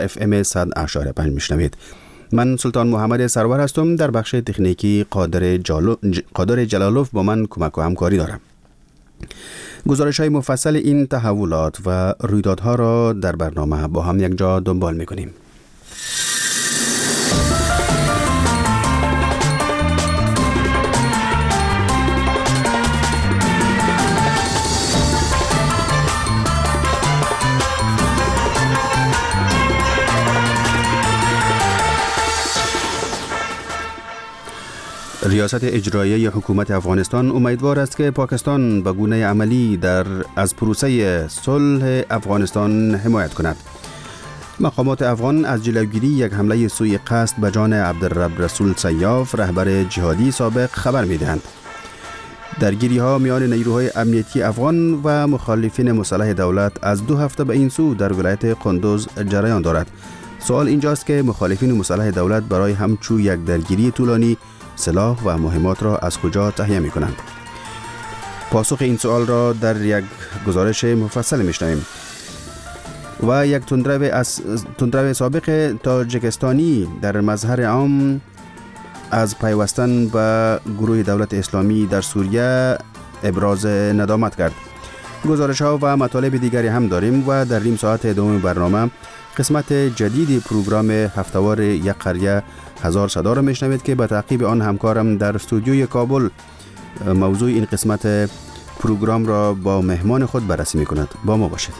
FM 100.5 میشنوید. من سلطان محمد سرور هستم. در بخش تکنیکی قادر جلالوف با من کمک و همکاری دارم. گزارش‌های مفصل این تحولات و رویدادها را در برنامه با هم یک جا دنبال می‌کنیم. ریاست اجرایی حکومت افغانستان امیدوار است که پاکستان به گونه عملی از پروسه صلح افغانستان حمایت کند. مقامات افغان از جلوگیری یک حمله سوء قصد به جان عبدالرب رسول سیاف، رهبر جهادی سابق، خبر می‌دهند. درگیری‌ها میان نیروهای امنیتی افغان و مخالفین مسلح دولت از 2 هفته به این سو در ولایت قندوز جریان دارد. سوال اینجاست که مخالفین مسلح دولت برای همچو یک درگیری طولانی سلاح و مهمات را از کجا تهیه می کنند؟ پاسخ این سوال را در یک گزارش مفصل میشنویم. و یک تندرو سابق تاجیکستانی در مظهر عام از پیوستن به گروه دولت اسلامی در سوریه ابراز ندامت کرد. گزارش ها و مطالب دیگری هم داریم و در نیم ساعت دوم برنامه قسمت جدید پروگرام هفته‌وار یک قریه هزار صدا را میشنوید که به تعقیب آن همکارم در استودیوی کابل موضوع این قسمت پروگرام را با مهمان خود بررسی میکند. با ما باشید.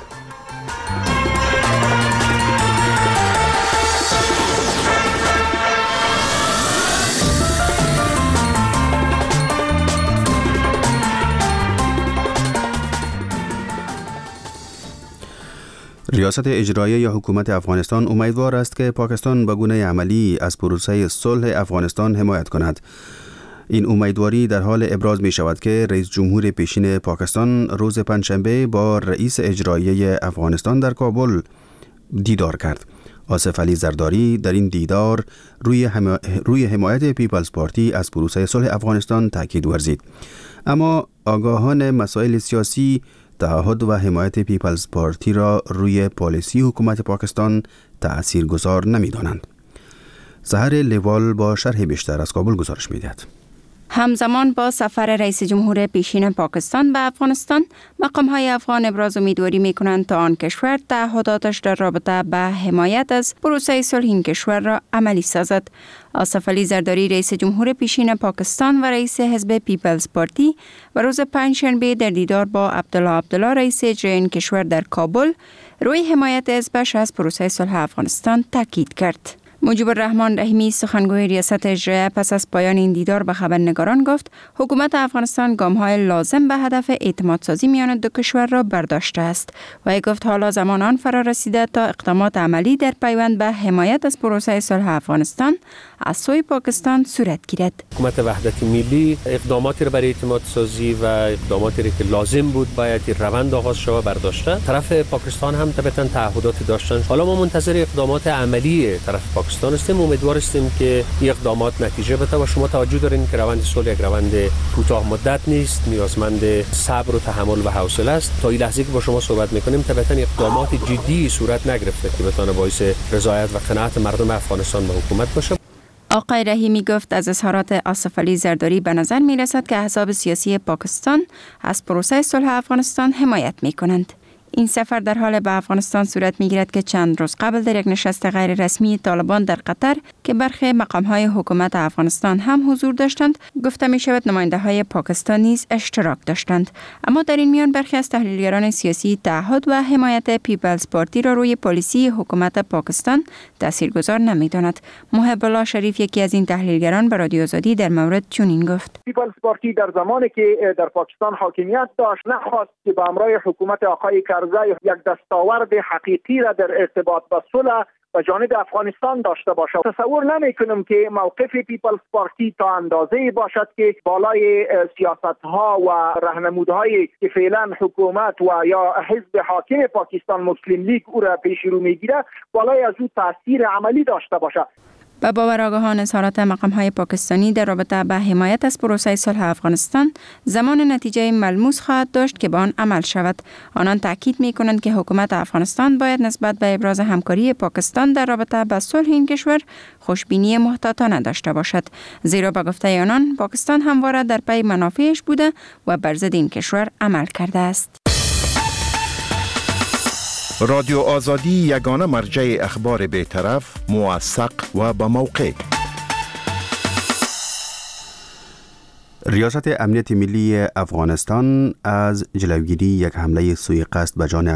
ریاست اجرایی حکومت افغانستان امیدوار است که پاکستان به گونه عملی از پروسه صلح افغانستان حمایت کند. این امیدواری در حال ابراز می شود که رئیس جمهور پیشین پاکستان روز پنجشنبه با رئیس اجرایی افغانستان در کابل دیدار کرد. آصف علی زرداری در این دیدار روی حمایت پیپلز پارتی از پروسه صلح افغانستان تاکید ورزید. اما آگاهان مسائل سیاسی تعهد و حمایت پیپلز پارتی را روی پالیسی حکومت پاکستان تأثیرگذار نمی‌دانند. سحر لیوال با شرح بیشتر از کابل گزارش می‌دهد. همزمان با سفر رئیس جمهور پیشین پاکستان به افغانستان، مقام‌های افغان ابراز امیدواری می‌کنند تا آن کشور تعهداتش در رابطه به حمایت از پروسه صلح این کشور را عملی سازد. آصف علی زرداری رئیس جمهور پیشین پاکستان و رئیس حزب پیپلز پارتی و روز پنجشنبه در دیدار با عبدالله رئیس اجرایی این کشور در کابل روی حمایت حزبش از پروسه صلح افغانستان تاکید کرد. مجیب الرحمن رحیمی سخنگوی ریاست اجرایی پس از پایان این دیدار به خبرنگاران گفت حکومت افغانستان گام‌های لازم به هدف اعتمادسازی میان دو کشور را برداشته است و گفت حالا زمان آن فرا رسیده تا اقدامات عملی در پیوند به حمایت از پروسه صلح افغانستان از سوی پاکستان صورت گیرد. حکومت وحدت ملی اقداماتی را برای اعتمادسازی و اقداماتی را که لازم بود باید روند آغاز شود برداشته. طرف پاکستان هم طبعاً تعهداتی داشتن. حالا ما منتظر اقدامات عملی طرف پاکستان هستیم. امیدوار هستیم که این اقدامات نتیجه بده و شما توجه دارین که روند صلح یک روند کوتاه مدت نیست، نیازمند صبر و تحمل و حوصله است. تا این لحظه که با شما صحبت می‌کنیم طبعاً اقدامات جدی صورت نگرفته که بتونه باعث رضایت و قناعت مردم افغانستان به حکومت باشه. آقای رحیمی گفت از اظهارات آصف علی زرداری به نظر می رسد که احزاب سیاسی پاکستان از پروسه صلح افغانستان حمایت می کنند. این سفر در حال به افغانستان صورت می‌گیرد که چند روز قبل در یک نشست غیر رسمی طالبان در قطر که برخی مقام‌های حکومت افغانستان هم حضور داشتند، گفته می‌شود نماینده‌های پاکستان نیز اشتراک داشتند. اما در این میان برخی از تحلیلگران سیاسی تعهد و حمایت پیپلز پارتی را روی پالیسی حکومت پاکستان تاثیرگذار نمی‌داند. محب الله شریف یکی از این تحلیلگران به رادیو آزادی در مورد چنین گفت: پیپلز پارتی در زمانی که در پاکستان حاکمیت داشت نخواست که به همراه حکومت آقای یک دستاورد حقیقی را در ارتباط با صلح و جانب افغانستان داشته باشد. تصور نمی‌کنم که موقف پیپلز پارتی تا اندازه‌ای باشد که بالای سیاست‌ها و راهنمودهایی که فعلا حکومت و یا حزب حاکم پاکستان مسلم لیگ او را پیش رو می‌گیرد بالای از او تاثیر عملی داشته باشد. به باور آگاهان اظهارات مقام‌های پاکستانی در رابطه به حمایت از پروسه صلح افغانستان زمان نتیجه ملموس خواهد داشت که به آن عمل شود. آنان تاکید می‌کنند که حکومت افغانستان باید نسبت به ابراز همکاری پاکستان در رابطه با صلح این کشور خوشبینی محتاطانه داشته باشد، زیرا به گفته آنان پاکستان همواره در پی منافعش بوده و بر ضد این کشور عمل کرده است. رادیو آزادی یگانه مرجع اخبار بی‌طرف، موثق و با موقع. ریاست امنیت ملی افغانستان از جلوگیری یک حمله سوء قصد به جان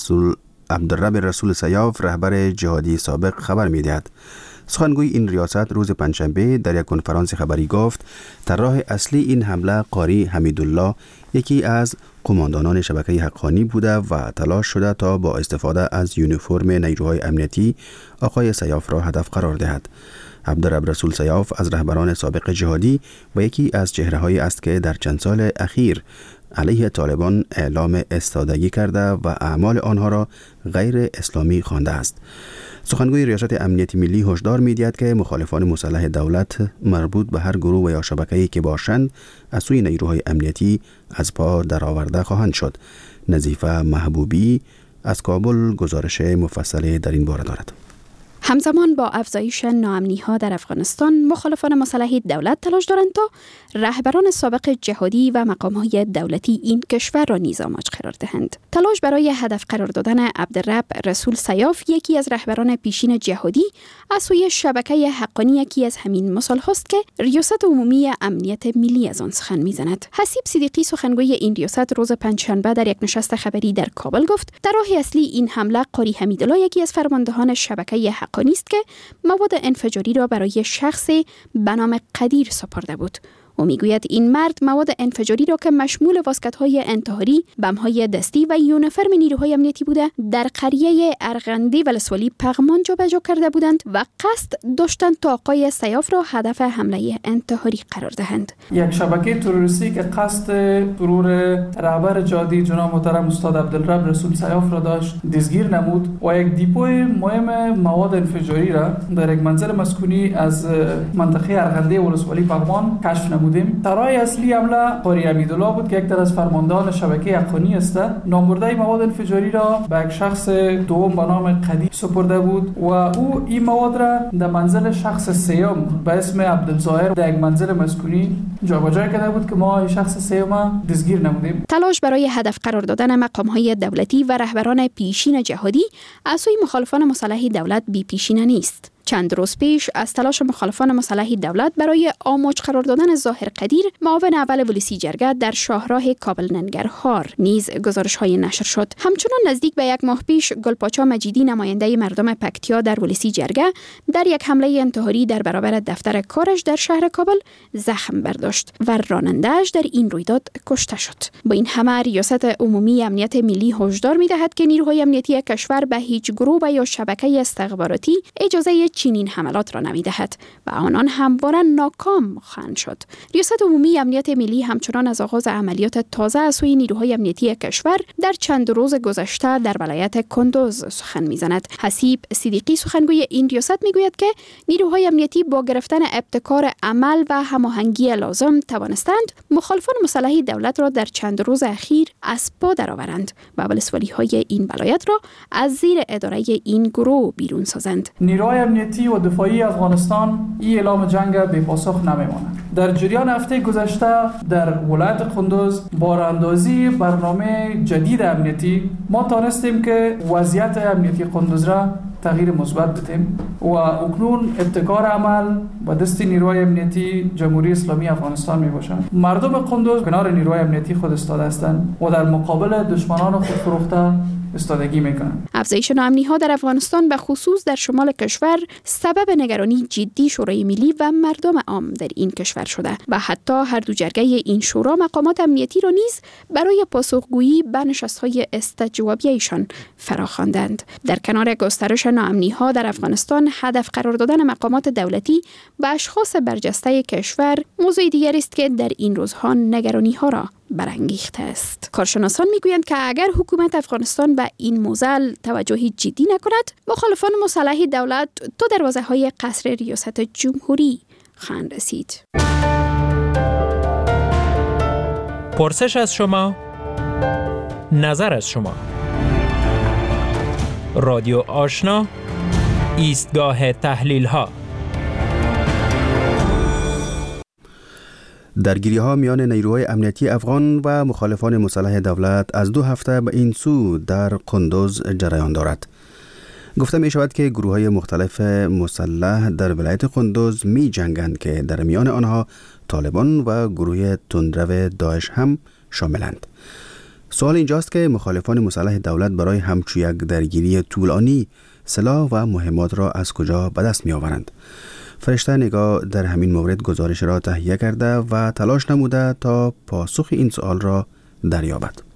عبدالرب رسول سیاف رهبر جهادی سابق خبر می‌دهد. سخنگوی این ریاست روز پنجشنبه در یک کنفرانس خبری گفت طراح اصلی این حمله قاری حمیدالله یکی از قماندانان شبکه حقانی بوده و تلاش شده تا با استفاده از یونیفرم نیروهای امنیتی آقای سیاف را هدف قرار دهد. عبدالرب رسول سیاف از رهبران سابق جهادی و یکی از چهره‌هایی است که در چند سال اخیر علیه طالبان اعلام استادگی کرده و اعمال آنها را غیر اسلامی خوانده است. سخنگوی ریاست امنیت ملی هشدار می‌دهد که مخالفان مسلح دولت مربوط به هر گروه و یا شبکه‌ای که باشند از سوی نیروهای امنیتی از پا درآورده خواهند شد. نظیفه محبوبی از کابل گزارش مفصل در این باره دارد. همزمان با افزایش ناامنی‌ها در افغانستان، مخالفان مسلح دولت تلاش دارند تا رهبران سابق جهادی و مقام‌های دولتی این کشور را نیز آماج قرار دهند. تلاش برای هدف قرار دادن عبدالرب رسول سیاف، یکی از رهبران پیشین جهادی، از سوی شبکه حقانی یکی از همین مصالح است که ریاست عمومی امنیت ملی از آن سخن می‌زند. حسیب صدیقی سخنگوی این ریاست روز پنجشنبه در یک نشست خبری در کابل گفت طراح اصلی این حمله قاری حمیدالله یکی از فرماندهان شبکه حقانی است که مواد انفجاری را برای شخصی به نام قدیر سپرده بود. او میگوید این مرد مواد انفجاری را که مشمول واسکت‌های انتحاری، بم‌های دستی و یونیفرم نیروهای امنیتی بوده در قریه ارغندی ولسوالی پغمان جابجا کرده بودند و قصد داشتند تا آقای سیاف را هدف حمله انتحاری قرار دهند. یک شبکه تروریستی که قصد فرور رهبر جهادی جناب محترم استاد عبدالرب رسول سیاف را داشت دستگیر نمود و یک دیپوی مهم مواد انفجاری را در یک منزل مسکونی از منطقه ارغندی ولسوالی پغمان کشف نمود. طراح اصلی حمله قاری حمیدالله بود که یک از فرماندهان شبکه حقانی است. نامبرده مواد انفجاری را به یک شخص دوم به نام قدیر سپرده بود و او این مواد را در منزل شخص سوم به اسم عبدالظاهر در یک منزل مسکونی جابجا کرده بود که ما این شخص سوم دستگیر نمودیم. تلاش برای هدف قرار دادن مقام‌های دولتی و رهبران پیشین جهادی از سوی مخالفان مسلح دولت بی پیشینه نیست. چند روز پیش از تلاش مخالفان مسلح دولت برای آماج قرار دادن ظاهر قدیر، معاون اول ولسی جرگه در شاهراه کابل ننگرهار نیز گزارش‌های نشر شد. همچنان نزدیک به یک ماه پیش گلپاچا مجیدی نماینده مردم پکتیا در ولسی جرگه در یک حمله انتحاری در برابر دفتر کارش در شهر کابل زخم برداشت و راننده‌اش در این رویداد کشته شد. با این همه ریاست عمومی امنیت ملی هشدار می‌دهد که نیروهای امنیتی کشور به هیچ گروه و یا شبکه استخباراتی اجازه چنین حملات را نمی‌دهد و آنان همواره ناکام خواهند شد. ریاست عمومی امنیت ملی همچنان از آغاز عملیات تازه از سوی نیروهای امنیتی کشور در چند روز گذشته در ولایت کندوز سخن می‌زند. حسیب صدیقی سخنگوی این ریاست می‌گوید که نیروهای امنیتی با گرفتن ابتکار عمل و هماهنگی لازم توانستند مخالفان مسلح دولت را در چند روز اخیر از پا درآورند و ولسوالی‌های این ولایت را از زیر اداره این گروه بیرون سازند. نیروهای امنیتی و دفاعی افغانستان این اعلام جنگ بی پاسخ نمیماند. در جریان هفته گذشته در ولایت قندوز با راهاندازی برنامه جدید امنیتی ما توانستیم که وضعیت امنیتی قندوز را تغییر مثبت بدیم و اکنون ابتکار عمل با دست نیروهای امنیتی جمهوری اسلامی افغانستان می باشند. مردم قندوز کنار نیروهای امنیتی خود ایستاده هستند و در مقابل دشمنان خود فروخته استادگی میکنند. افزایش ناامنی‌ها در افغانستان به خصوص در شمال کشور سبب نگرانی جدی شورای ملی و مردم عام در این کشور شده و حتی هر دو جرگه این شورا مقامات امنیتی را نیز برای پاسخگویی به نشست‌های استجوابیه‌شان فراخواندند. در کنار گسترش ناامنی‌ها در افغانستان، هدف قرار دادن مقامات دولتی به اشخاص برجسته کشور موضوع دیگری است که در این روزها نگرانی‌ها را برانگیخته است. کارشناسان میگویند که اگر حکومت افغانستان به این موضوع توجهی جدی نکند، مخالفان مسلح دولت تا دروازه‌های قصر ریاست جمهوری خواهند رسید. پرسش از شما، نظر از شما. رادیو آشنا، ایستگاه تحلیل ها. درگیری‌ها میان نیروهای امنیتی افغان و مخالفان مسلح دولت از 2 هفته به این سو در قندوز جریان دارد. گفته می شود که گروه‌های مختلف مسلح در ولایت قندوز می جنگند که در میان آنها طالبان و گروه تندرو داعش هم شاملند. سوال اینجاست که مخالفان مسلح دولت برای همچو یک درگیری طولانی سلاح و مهمات را از کجا به دست می آورند؟ فرشته نگاه در همین مورد گزارش را تهیه کرده و تلاش نموده تا پاسخ این سوال را دریابد.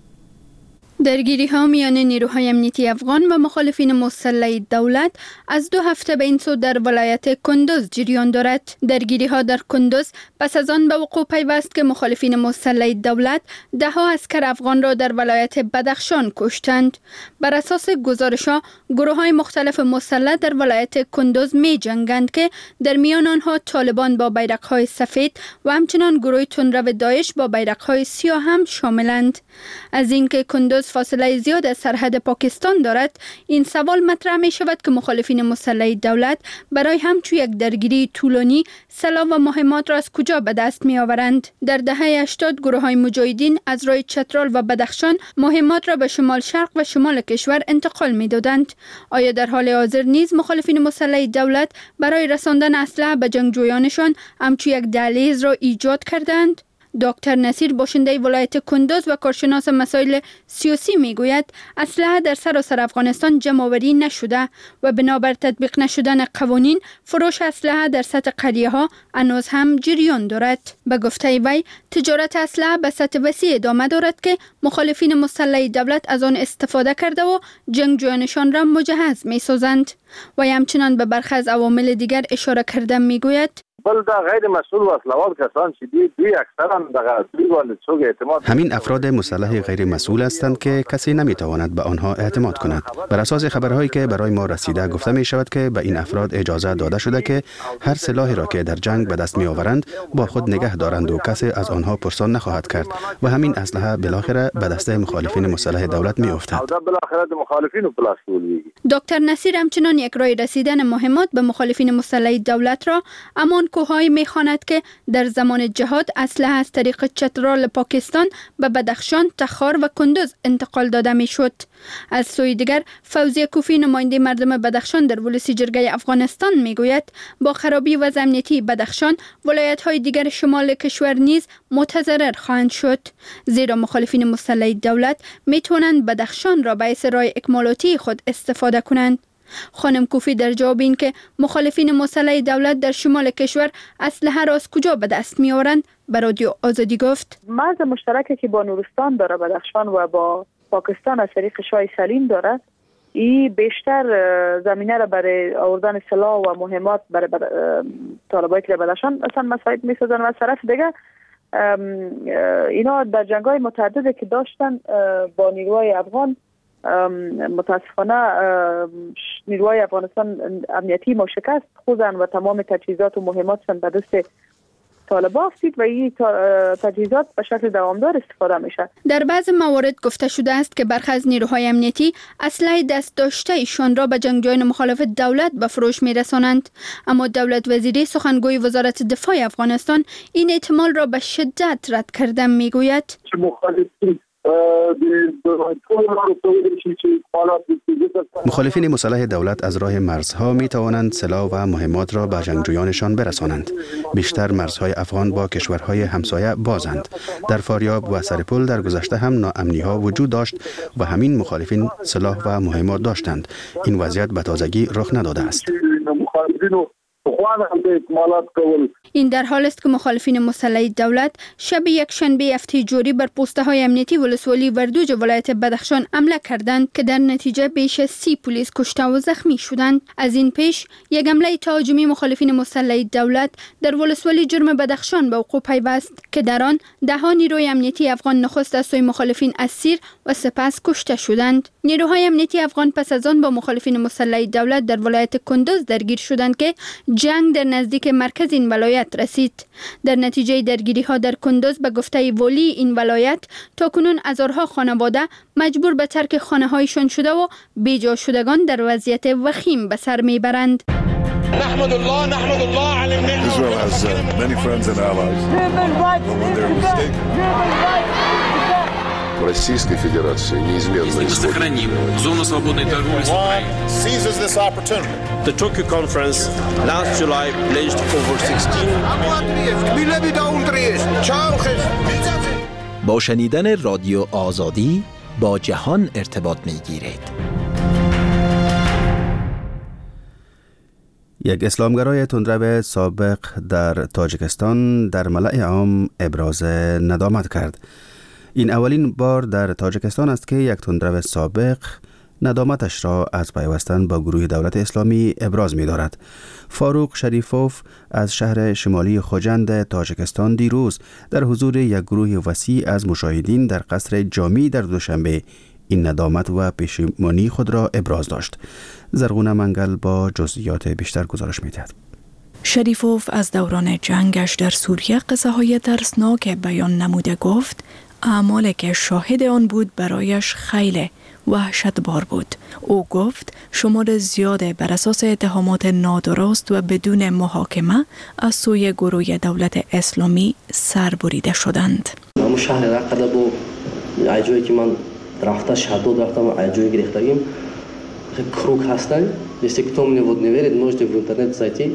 درگیری ها میان نیروهای امنیتی افغان و مخالفین مسلح دولت از 2 هفته به این سو در ولایت کندوز جریان دارد. درگیری ها در کندوز پس از آن به وقوع پیوست که مخالفین مسلح دولت 10 عسکر افغان را در ولایت بدخشان کشتند. بر اساس گزارش ها، گروه های مختلف مسلح در ولایت کندوز می جنگند که در میان آنها طالبان با بیرق های سفید و همچنان گروه تندرو داعش با بیرق های سیاه هم شاملند. از اینکه کندوز فاصله زیاد از سرحد پاکستان دارد، این سوال مطرح می شود که مخالفین مسلح دولت برای همچو یک درگیری طولانی سلاح و مهمات را از کجا به دست می آورند. در دهه 80 گروه های مجاهدین از راه چترال و بدخشان مهمات را به شمال شرق و شمال کشور انتقال می دادند. آیا در حال حاضر نیز مخالفین مسلح دولت برای رساندن اسلحه به جنگجویانشان همچو یک دهلیز را ایجاد کردند؟ دکتر نصیر باشنده ولایت کندوز و کارشناس مسائل سیاسی میگوید اسلحه در سراسر افغانستان جمع‌آوری نشده و بنابر تطبیق نشدن قوانین فروش اسلحه در سطح قریه ها هنوز هم جریان دارد. به گفته وی تجارت اسلحه به سطح وسیع ادامه دارد که مخالفین مسلح دولت از آن استفاده کرده و جنگجویانشان را مجهز می‌سازند. و همچنان به برخی از عوامل دیگر اشاره کرده میگوید بل دا غیر مسئول و اصلاوات کسان چې دوی اکثرا دغه دوی څوک اعتماد همین افراد مسلح غیر مسئول هستند که کسی نمیتواند به آنها اعتماد کند. بر اساس خبرهایی که برای ما رسیده گفته می شود که به این افراد اجازه داده شده که هر سلاحی را که در جنگ به دست می آورند با خود نگه دارند و کسی از آنها پرسان نخواهد کرد و همین اسلحه بالاخره به دست مخالفین مسلح دولت می افتد. دکتر نصیر همچنان یک راه رسیدن مهمات به مخالفین مسلح دولت را امان کوه‌هایی می‌خواند که در زمان جهاد اسلحه از طریق چترال پاکستان به بدخشان، تخار و کندوز انتقال داده می‌شد. از سوی دیگر فوزیه کوفی نماینده مردم بدخشان در ولسی جرگه افغانستان میگوید با خرابی وضع امنیتی بدخشان ولایت‌های دیگر شمال کشور نیز متضرر خواهند شد، زیرا مخالفین مسلح دولت می‌توانند بدخشان را باعث راه اکمالاتی خود استفاده کنند. خانم کوفی در جواب این که مخالفین مسلح دولت در شمال کشور اسلحه را از کجا به دست می‌آورند به رادیو آزادی گفت مرز مشترکی که با نورستان داره بدخشان و با پاکستان از طریق شاه سلیم داره، این بیشتر زمینه را برای آوردن سلاح و مهمات برای طالبای که بدخشان اصلا مساعد می‌سازن. و از طرف دیگه اینا در جنگ‌های متعددی که داشتن با نیروهای افغان، متاسفانه نیروهای افغانستان امنیتی ما شکست خوردن و تمام تجهیزات و مهماتشان به دست طالبان افتید و این تجهیزات به شکل دوامدار استفاده میشه. در بعض موارد گفته شده است که برخی از نیروهای امنیتی اسلحه دست داشته ایشان را به جنگجویان مخالف دولت به فروش میرسانند، اما دولت وزیری سخنگوی وزارت دفاع افغانستان این احتمال را به شدت رد کرده میگوید مخالفین مسلح دولت از راه مرزها می توانند سلاح و مهمات را به جنگجویانشان برسانند. بیشتر مرزهای افغان با کشورهای همسایه بازند. در فاریاب و سرپل در گذشته هم ناامنی ها وجود داشت و همین مخالفین سلاح و مهمات داشتند. این وضعیت به تازگی رخ نداده است. افغان هم اکمالات کول. این در حال است که مخالفین مسلح دولت شب یک شنبه هفته جوری بر پوسته های امنیتی ولسوالی وردوج ولایت بدخشان حمله کردند که در نتیجه بیش از 30 پلیس کشته و زخمی شدند. از این پیش یک حمله تهاجمی مخالفین مسلح دولت در ولسوالی جرم بدخشان به وقوع پیوست که در آن 10 نیروی امنیتی افغان نخست از سوی مخالفین اسیر و سپس کشته شدند. نیروهای امنیتی افغان پس از آن با مخالفین مسلح دولت در ولایت کندوز درگیر شدند که جنگ در نزدیک مرکز این ولایت رسید. در نتیجه درگیری ها در کندوز به گفته ولی این ولایت تاکنون هزارها خانواده مجبور به ترک خانه هایشان شده و بیجا شدگان در وضعیت وخیم به سر میبرند. نحمد الله على Israel has many friends and allies. When they're mistaken. Российской Федерации неизменно сохраним зону свободной торговли с Украиной. Seizes this opportunity. The Tokyo conference last July pledged over 16 با شنیدن رادیو آزادی با جهان ارتباط می‌گیرید. یک اسلامگرای تندرو سابق در تاجیکستان در ملأ عام ابراز ندامت کرد. این اولین بار در تاجیکستان است که یک تندرو سابق ندامتش را از پیوستن با گروه دولت اسلامی ابراز می دارد. فاروق شریفوف از شهر شمالی خوجند تاجیکستان دیروز در حضور یک گروه وسیع از مشاهدین در قصر جامی در دوشنبه این ندامت و پشیمانی خود را ابراز داشت. زرغونه منگل با جزئیات بیشتر گزارش می دهد. شریفوف از دوران جنگش در سوریه قصه های ترسناک بیان نموده گفت اعمالی که شاهد آن بود برایش خیلی وحشتبار بود. او گفت شمار زیاده بر اساس اتهامات نادرست و بدون محاکمه از سوی گروه دولت اسلامی سربریده شدند. همون شهر رقه با جایی که من رفته شهدو رفتم جایی گرفتگیم کروک هستن. Если кто мне вот не верит, можете в интернет зайти.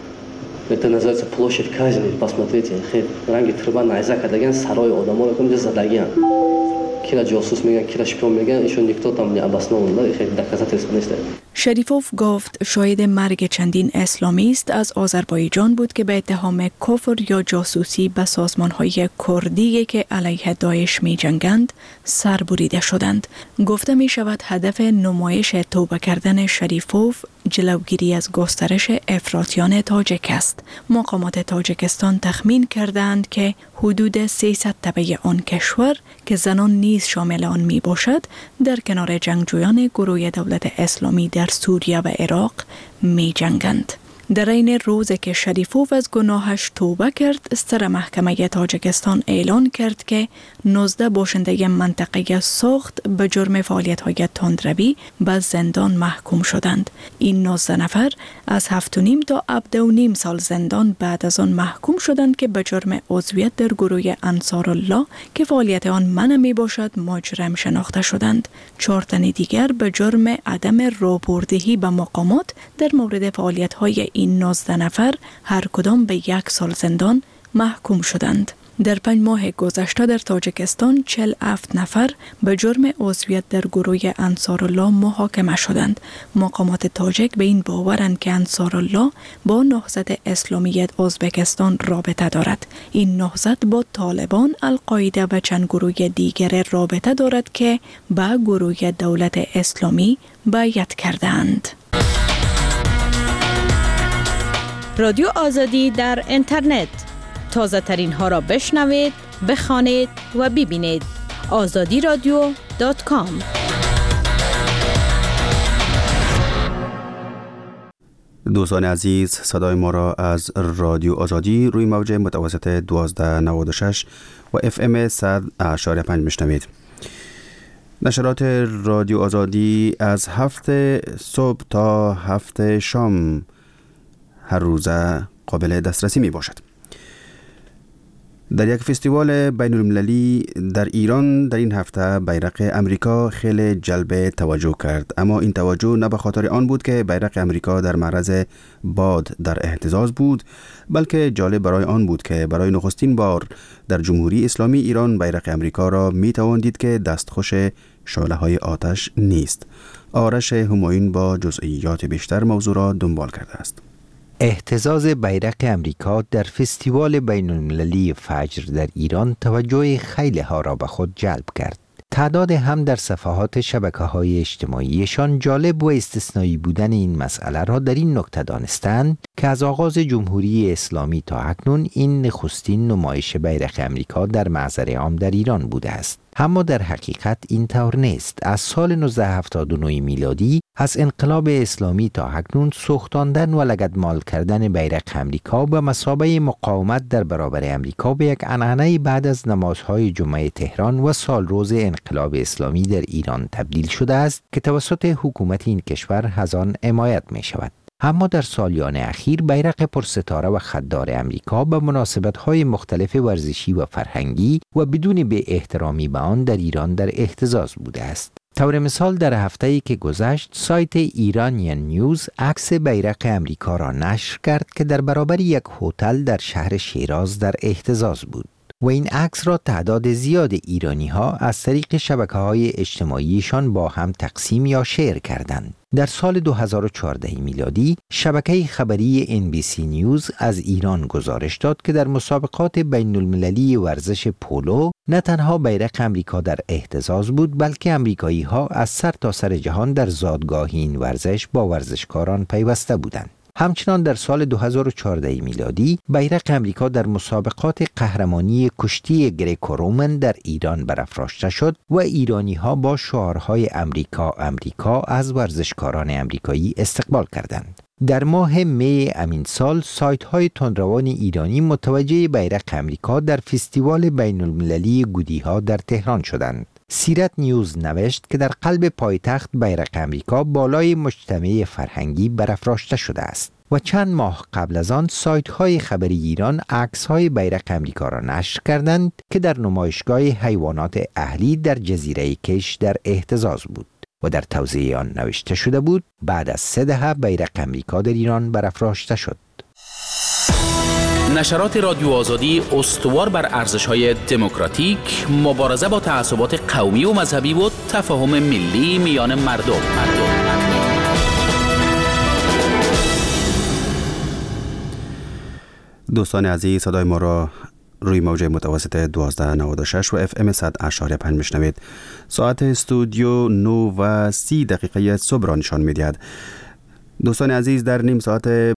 Это называется площадь казни. Посмотрите. Ранги труба найзака деген сарой одамон кам задагиан. Кира جاسوس میگن کira شپیون میگن ایشون никто там не обоснован. خیلی доказательства نیست. شریفوف گفت شاهد مرگ چندین اسلامی است از آذربایجان بود که به اتهام کفر یا جاسوسی به سازمان‌های کردی که علیه داعش می‌جنگند سربریده شدند. گفته می شود هدف نمایش توبه کردن شریفوف جلوگیری از گسترش افراطیان تاجیک است. مقامات تاجیکستان تخمین کردند که حدود 300 تبع آن کشور که زنان نیز شامل آن می باشد در کنار جنگجویان گروه دولت اسلامی در سوریه و عراق می جنگند. در این روز که شریفوف از گناهش توبه کرد، سر محکمه تاجیکستان اعلان کرد که 19 باشنده منطقه ساخت به جرم فعالیت‌های تندروی به زندان محکوم شدند. این 19 نفر از 7.5 تا 17.5 سال زندان بعد از آن محکوم شدند که به جرم عضویت در گروه انصارالله که فعالیت آن منع می باشد مجرم شناخته شدند. 4 تن دیگر به جرم عدم راهبردهی به مقامات در مورد فعالیت‌های این 19 نفر هر کدام به 1 سال زندان محکوم شدند. در 5 ماه گذشته در تاجیکستان 47 نفر به جرم عضویت در گروه انصارالله محاکمه شدند. مقامات تاجیک به این باورند که انصارالله با نهضت اسلامیت ازبکستان رابطه دارد. این نهضت با طالبان، القاعده و چند گروه دیگر رابطه دارد که به گروه دولت اسلامی بیعت کردند. رادیو آزادی در اینترنت، تازه ترین ها را بشنوید، بخوانید و ببینید. azadiradio.com. دوستان عزیز، صدای ما را از رادیو آزادی روی موج متوسط 1296 و FM 100.5 میشنوید. نشرات رادیو آزادی از 7 صبح تا 7 شام هر روزه قابل دسترسی می باشد. در یک فستیوال بین المللی در ایران در این هفته بیرق امریکا خیلی جلب توجه کرد، اما این توجه نه به خاطر آن بود که بیرق امریکا در معرض باد در اهتزاز بود، بلکه جالب برای آن بود که برای نخستین بار در جمهوری اسلامی ایران بیرق امریکا را می توان دید که دستخوش شعله های آتش نیست. آرش همایون با جزئیات بیشتر موضوع را دنبال کرده است. اهتزاز بیرق امریکا در فستیوال بین المللی فجر در ایران توجه خیلی ها را به خود جلب کرد. تعداد هم در صفحات شبکه‌های اجتماعیشان جالب و استثنایی بودن این مسئله را در این نکته دانستند که از آغاز جمهوری اسلامی تا اکنون این نخستین نمایش بیرق امریکا در محضر عام در ایران بوده است. اما در حقیقت این طور نیست. از سال 1979 میلادی از انقلاب اسلامی تا اکنون سوختاندن و لگدمال کردن بیرق امریکا به مثابه مقاومت در برابر امریکا به یک عنعنه بعد از نمازهای جمعه تهران و سالروز انقلاب اسلامی در ایران تبدیل شده است که توسط حکومت این کشور از آن حمایت می شود. اما در سالیان اخیر بیرق پرستاره و خدار امریکا به مناسبت‌های مختلف ورزشی و فرهنگی و بدون به احترامی به آن در ایران در اهتزاز بوده است. طور مثال در هفته‌ای که گذشت سایت ایرانیان نیوز عکس بیرق امریکا را نشر کرد که در برابر یک هتل در شهر شیراز در اهتزاز بود. و این عکس را تعداد زیاد ایرانی‌ها از طریق شبکه‌های اجتماعیشان با هم تقسیم یا شیر کردند. در سال 2014 میلادی شبکه خبری NBC نیوز از ایران گزارش داد که در مسابقات بین المللی ورزش پولو نه تنها بیرق امریکا در اهتزاز بود بلکه امریکایی‌ها از سر تا سر جهان در زادگاه این ورزش با ورزشکاران پیوسته بودند. همچنان در سال 2014 میلادی بیرق امریکا در مسابقات قهرمانی کشتی گریکو رومن در ایران برافراشته شد و ایرانی‌ها با شعارهای امریکا از ورزشکاران امریکایی استقبال کردند. در ماه می امین سال سایت‌های تندروان ایرانی متوجه بیرق امریکا در فستیوال بین المللی گودی‌ها در تهران شدند. سیرت نیوز نوشت که در قلب پایتخت بیرق امریکا بالای مجتمع فرهنگی برافراشته شده است و چند ماه قبل از آن سایت‌های خبری ایران عکس‌های بیرق امریکا را نشر کردند که در نمایشگاه حیوانات اهلی در جزیره کش در اهتزاز بود و در توضیح آن نوشته شده بود بعد از 3 دهه بیرق امریکا در ایران برافراشته شد. نشرات رادیو آزادی استوار بر ارزش‌های دموکراتیک، مبارزه با تعصبات قومی و مذهبی و تفاهم ملی میان مردم. دوستان عزیز، صدای ما را روی موج متوسط 1296 و FM 100.5 میشنوید. ساعت استودیو 9:30 صبح را نشان می‌دهد. دوستان عزیز، در نیم ساعت